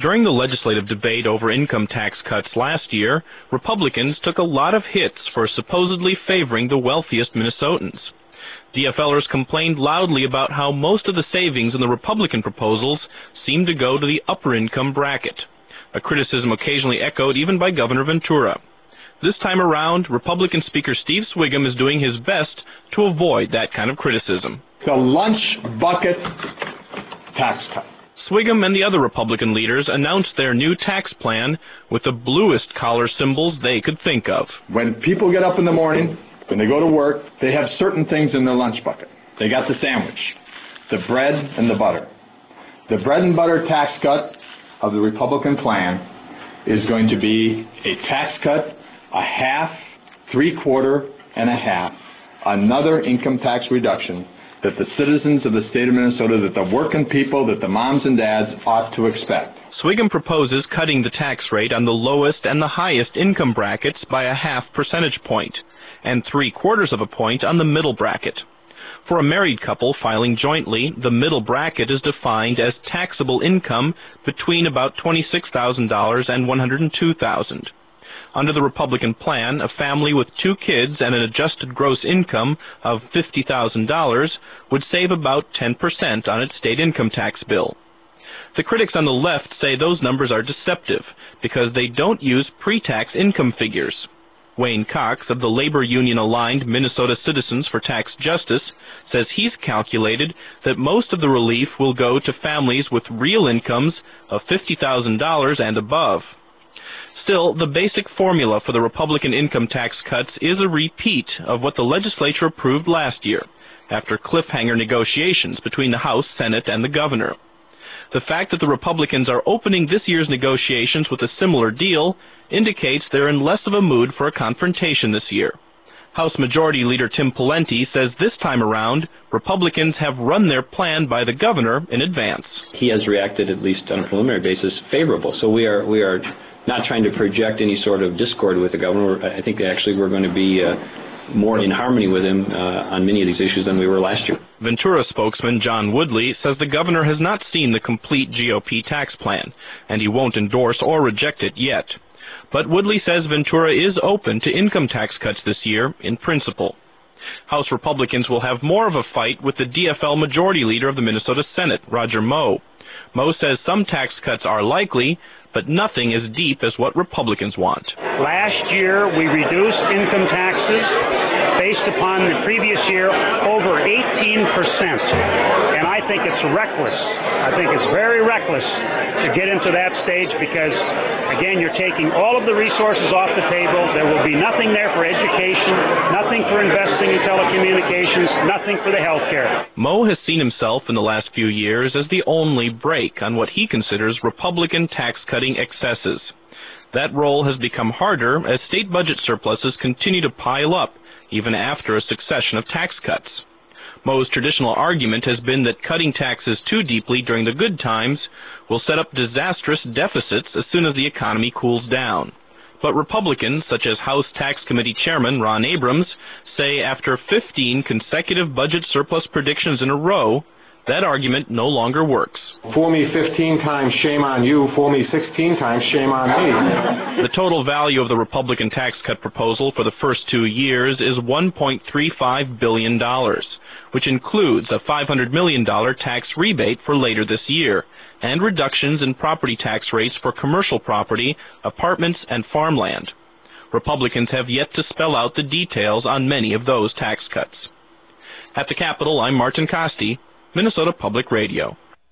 During the legislative debate over income tax cuts last year, Republicans took a lot of hits for supposedly favoring the wealthiest Minnesotans. DFLers complained loudly about how most of the savings in the Republican proposals seemed to go to the upper income bracket, a criticism occasionally echoed even by Governor Ventura. This time around, Republican Speaker Steve Swigum is doing his best to avoid that kind of criticism. The lunch bucket tax cut. Swigum and the other Republican leaders announced their new tax plan with the bluest collar symbols they could think of. When people get up in the morning, when they go to work, they have certain things in their lunch bucket. They got the sandwich, the bread and the butter. The bread and butter tax cut of the Republican plan is going to be a tax cut, a half, 3/4, and a half, another income tax reduction that the citizens of the state of Minnesota, that the working people, that the moms and dads ought to expect. Swigum proposes cutting the tax rate on the lowest and the highest income brackets by a half percentage point, and 3/4 of a point on the middle bracket. For a married couple filing jointly, the middle bracket is defined as taxable income between about $26,000 and $102,000. Under the Republican plan, a family with 2 kids and an adjusted gross income of $50,000 would save about 10% on its state income tax bill. The critics on the left say those numbers are deceptive because they don't use pre-tax income figures. Wayne Cox of the labor union-aligned Minnesota Citizens for Tax Justice says he's calculated that most of the relief will go to families with real incomes of $50,000 and above. Still, the basic formula for the Republican income tax cuts is a repeat of what the legislature approved last year, after cliffhanger negotiations between the House, Senate, and the governor. The fact that the Republicans are opening this year's negotiations with a similar deal indicates they're in less of a mood for a confrontation this year. House Majority Leader Tim Pawlenty says this time around, Republicans have run their plan by the governor in advance. He has reacted, at least on a preliminary basis, favorable. So we are not trying to project any sort of discord with the governor. I think actually we're going to be more in harmony with him on many of these issues than we were last year. Ventura spokesman John Woodley says the governor has not seen the complete GOP tax plan, and he won't endorse or reject it yet. But Woodley says Ventura is open to income tax cuts this year in principle. House Republicans will have more of a fight with the DFL Majority Leader of the Minnesota Senate, Roger Moe. Moe says some tax cuts are likely, but nothing as deep as what Republicans want. Last year, we reduced income taxes based upon the previous year over 18%. And I think it's reckless. I think it's very reckless to get into that stage because, again, you're taking all of the resources off the table. There will be nothing there for education, nothing for investing in telecommunications, nothing for the health care. Moe has seen himself in the last few years as the only brake on what he considers Republican tax-cutting excesses. That role has become harder as state budget surpluses continue to pile up, even after a succession of tax cuts. Moe's traditional argument has been that cutting taxes too deeply during the good times will set up disastrous deficits as soon as the economy cools down. But Republicans, such as House Tax Committee Chairman Ron Abrams, say after 15 consecutive budget surplus predictions in a row, that argument no longer works. Fool me 15 times, shame on you. Fool me 16 times, shame on me. The total value of the Republican tax cut proposal for the first 2 years is $1.35 billion, which includes a $500 million tax rebate for later this year, and reductions in property tax rates for commercial property, apartments, and farmland. Republicans have yet to spell out the details on many of those tax cuts. At the Capitol, I'm Martin Costi, Minnesota Public Radio.